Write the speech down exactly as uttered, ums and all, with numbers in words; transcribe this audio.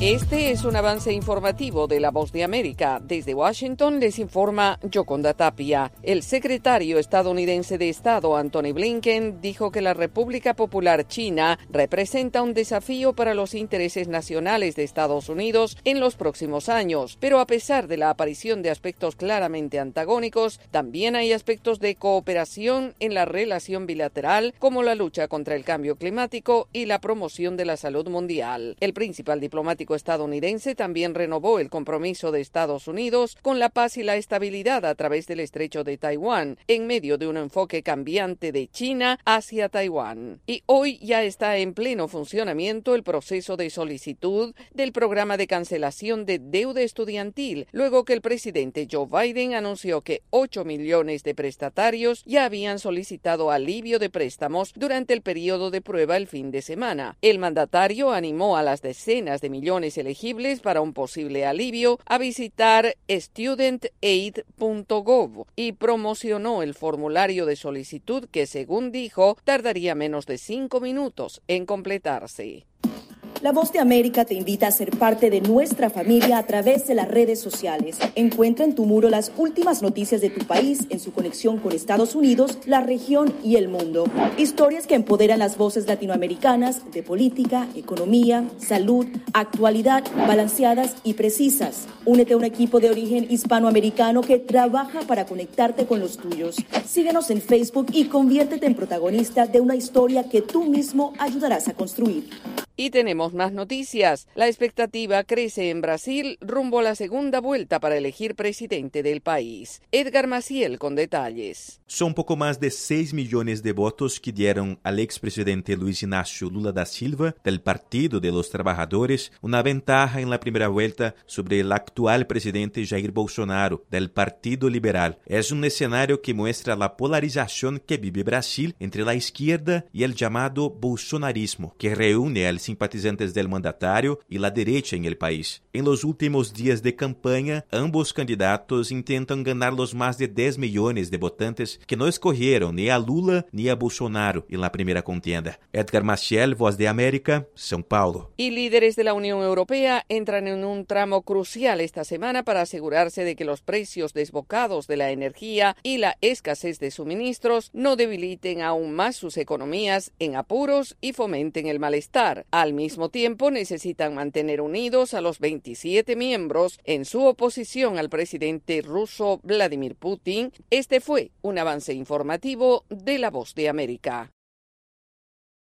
Este es un avance informativo de La Voz de América. Desde Washington les informa Yoconda Tapia. El secretario estadounidense de Estado, Antony Blinken, dijo que la República Popular China representa un desafío para los intereses nacionales de Estados Unidos en los próximos años. Pero a pesar de la aparición de aspectos claramente antagónicos, también hay aspectos de cooperación en la relación bilateral, como la lucha contra el cambio climático y la promoción de la salud mundial. El principal diplomático estadounidense también renovó el compromiso de Estados Unidos con la paz y la estabilidad a través del estrecho de Taiwán, en medio de un enfoque cambiante de China hacia Taiwán. Y hoy ya está en pleno funcionamiento el proceso de solicitud del programa de cancelación de deuda estudiantil, luego que el presidente Joe Biden anunció que ocho millones de prestatarios ya habían solicitado alivio de préstamos durante el periodo de prueba el fin de semana. El mandatario animó a las decenas de millones elegibles para un posible alivio a visitar student aid punto gov y promocionó el formulario de solicitud que, según dijo, tardaría menos de cinco minutos en completarse. La Voz de América te invita a ser parte de nuestra familia a través de las redes sociales. Encuentra en tu muro las últimas noticias de tu país en su conexión con Estados Unidos, la región y el mundo. Historias que empoderan las voces latinoamericanas de política, economía, salud, actualidad, balanceadas y precisas. Únete a un equipo de origen hispanoamericano que trabaja para conectarte con los tuyos. Síguenos en Facebook y conviértete en protagonista de una historia que tú mismo ayudarás a construir. Y tenemos más noticias. La expectativa crece en Brasil rumbo a la segunda vuelta para elegir presidente del país. Edgar Maciel con detalles. Son poco más de seis millones de votos que dieron al expresidente Luis Inácio Lula da Silva, del Partido de los Trabajadores, una ventaja en la primera vuelta sobre el actual presidente Jair Bolsonaro, del Partido Liberal. Es un escenario que muestra la polarización que vive Brasil entre la izquierda y el llamado bolsonarismo, que reúne al simpatizantes del mandatario y la derecha en el país. En los últimos días de campaña, ambos candidatos intentan ganar los más de diez millones de votantes que no escogieron ni a Lula ni a Bolsonaro en la primera contienda. Edgar Maciel, Voz de América, São Paulo. Y líderes de la Unión Europea entran en un tramo crucial esta semana para asegurarse de que los precios desbocados de la energía y la escasez de suministros no debiliten aún más sus economías en apuros y fomenten el malestar. Al mismo tiempo, necesitan mantener unidos a los veintisiete miembros en su oposición al presidente ruso Vladimir Putin. Este fue un avance informativo de La Voz de América.